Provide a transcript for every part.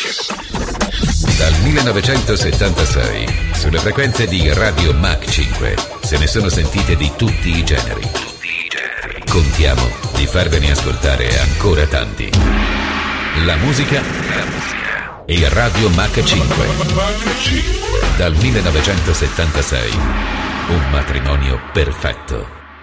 Dal 1976, sulle frequenze di Radio Mach 5, se ne sono sentite di tutti i generi. Contiamo di farvene ascoltare ancora tanti. La musica e Radio Mach 5. Dal 1976, un matrimonio perfetto.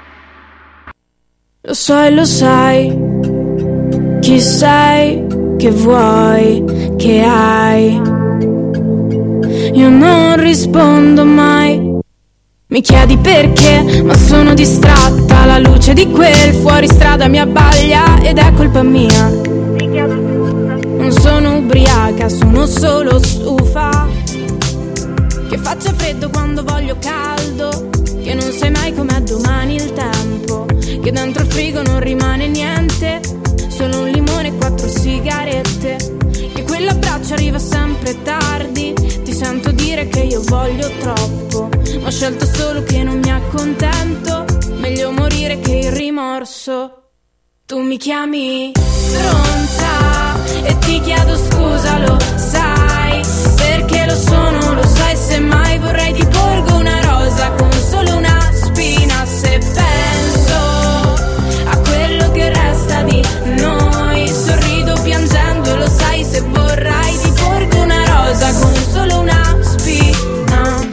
Lo sai, chi sei, che vuoi, che hai. Io non rispondo mai. Mi chiedi perché, ma sono distratta. La luce di quel fuoristrada mi abbaglia ed è colpa mia. Non sono ubriaca, sono solo stufa. Che faccia freddo quando voglio caldo. Che non sai mai com'è domani il tempo. Che dentro il frigo non rimane niente. Solo un limone e 4 sigarette. Che quell'abbraccio arriva sempre tardi. Ti sento dire che io voglio troppo. Ma ho scelto solo che non mi accontento. Meglio morire che il rimorso. Tu mi chiami stronza e ti chiedo scusa, lo sai. Perché lo sono, lo sai, semmai vorrei ti porgo una rosa con solo una spina. Se penso a quello che resta di noi, sorrido piangendo, lo sai. Se vorrai ti porgo una rosa con solo una spina.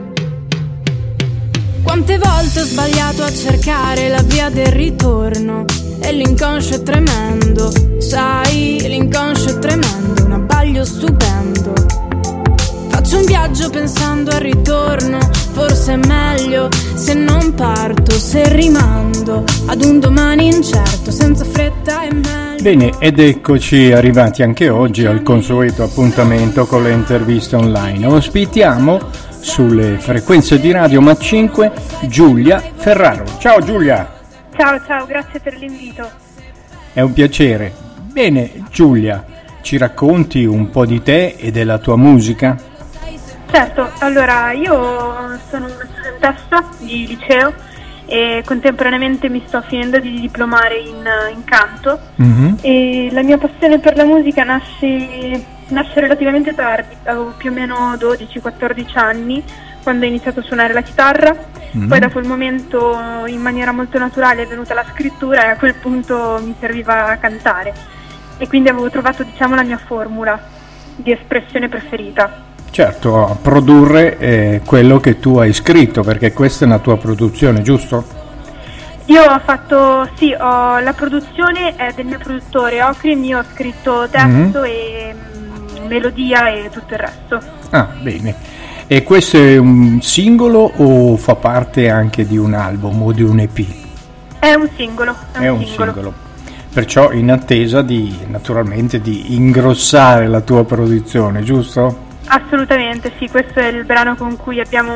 Quante volte ho sbagliato a cercare la via del ritorno. E l'inconscio è tremendo, sai, l'inconscio è tremendo, un abbaglio stupendo. Faccio un viaggio pensando al ritorno, forse è meglio se non parto, se rimando ad un domani incerto, senza fretta è meglio. Bene, ed eccoci arrivati anche oggi al consueto appuntamento con le interviste online. Ospitiamo sulle frequenze di Radio Mach 5 Giulia Ferraro. Ciao Giulia! Ciao, grazie per l'invito. È un piacere. Bene, Giulia, ci racconti un po' di te e della tua musica? Certo, allora io sono una studentessa di liceo e contemporaneamente mi sto finendo di diplomare in canto. E la mia passione per la musica nasce relativamente tardi, avevo più o meno 12-14 anni quando ho iniziato a suonare la chitarra. Poi da quel momento in maniera molto naturale è venuta la scrittura e a quel punto mi serviva cantare e quindi avevo trovato, diciamo, la mia formula di espressione preferita. Certo, a produrre quello che tu hai scritto, perché questa è una tua produzione, giusto? Io ho fatto, sì, la produzione è del mio produttore Ocrim, io ho scritto testo e melodia e tutto il resto. Ah, bene. E questo è un singolo o fa parte anche di un album o di un EP? È un singolo. È un singolo. Perciò in attesa naturalmente di ingrossare la tua produzione, giusto? Assolutamente, sì, questo è il brano con cui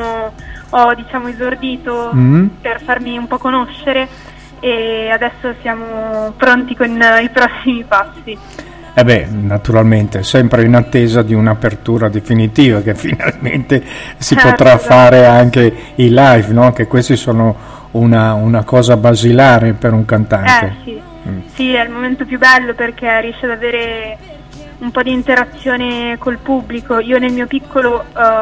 ho diciamo esordito per farmi un po' conoscere e adesso siamo pronti con i prossimi passi. Naturalmente, sempre in attesa di un'apertura definitiva che finalmente si potrà fare anche i live, no? Che questi sono una cosa basilare per un cantante. Sì, è il momento più bello perché riesce ad avere un po' di interazione col pubblico. Io nel mio piccolo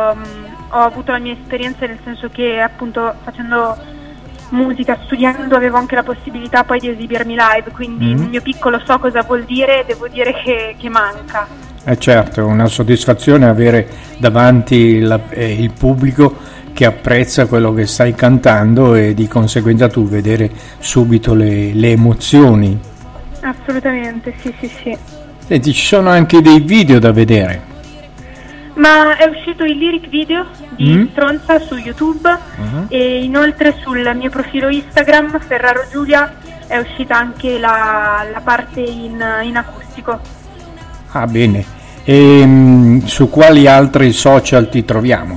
ho avuto la mia esperienza, nel senso che appunto facendo musica, studiando, avevo anche la possibilità poi di esibirmi live, quindi nel mio piccolo so cosa vuol dire e devo dire che manca. Certo, è una soddisfazione avere davanti il pubblico che apprezza quello che stai cantando e di conseguenza tu vedere subito le emozioni. Assolutamente, sì. Senti, ci sono anche dei video da vedere. Ma è uscito il lyric video di Stronza su YouTube e inoltre sul mio profilo Instagram Ferraro Giulia è uscita anche la parte in acustico. Ah, bene. E su quali altri social ti troviamo?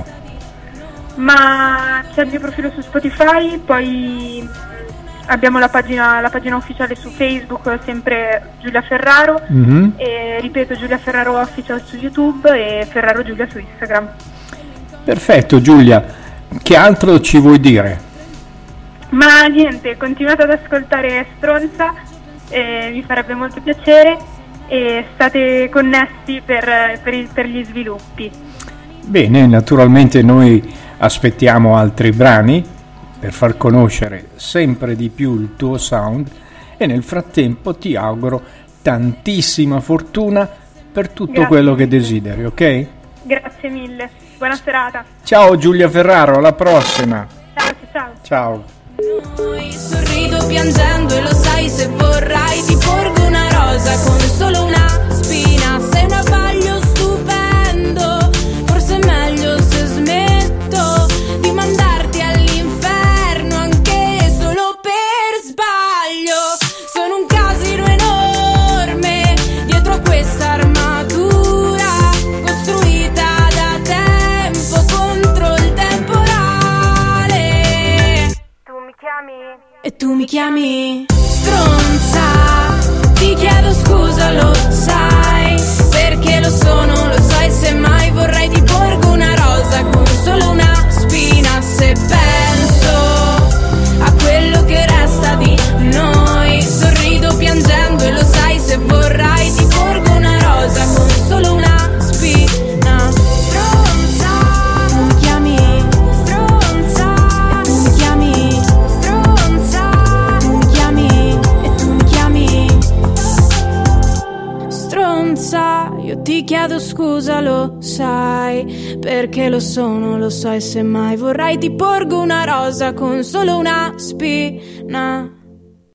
Ma c'è il mio profilo su Spotify, poi abbiamo la pagina ufficiale su Facebook, sempre Giulia Ferraro, e ripeto Giulia Ferraro Official su YouTube e Ferraro Giulia su Instagram. Perfetto Giulia, che altro ci vuoi dire? Ma niente, continuate ad ascoltare Stronza, mi farebbe molto piacere e state connessi per gli sviluppi. Bene, naturalmente noi aspettiamo altri brani per far conoscere sempre di più il tuo sound e nel frattempo ti auguro tantissima fortuna per tutto quello che desideri, ok? Grazie mille, buona serata. Ciao Giulia Ferraro, alla prossima. Ciao. Noi sorrido piangendo e lo sai, se vorrai ti porgo una rosa con solo una spina. Sei un abbaglio stupendo, forse è meglio se smetto di mandarti all'inferno anche solo per sbaglio. Sono un casino enorme dietro a questa armatura costruita da tempo contro il temporale. E tu mi chiami stronza, ti chiedo scusa, lo sai, perché lo sono, lo sai, se mai vorrei ti porgo una rosa con solo una spina. Se penso a quello che resta di noi, sorrido piangendo e lo sai, se vorrai ti porgo una rosa con solo una spina. Stronza, tu mi chiami stronza, e tu mi chiami stronza, tu mi chiami e tu mi chiami stronza. Io ti chiedo scusa, lo sai, perché lo sono, lo sai, se mai vorrai ti porgo una rosa con solo una spina.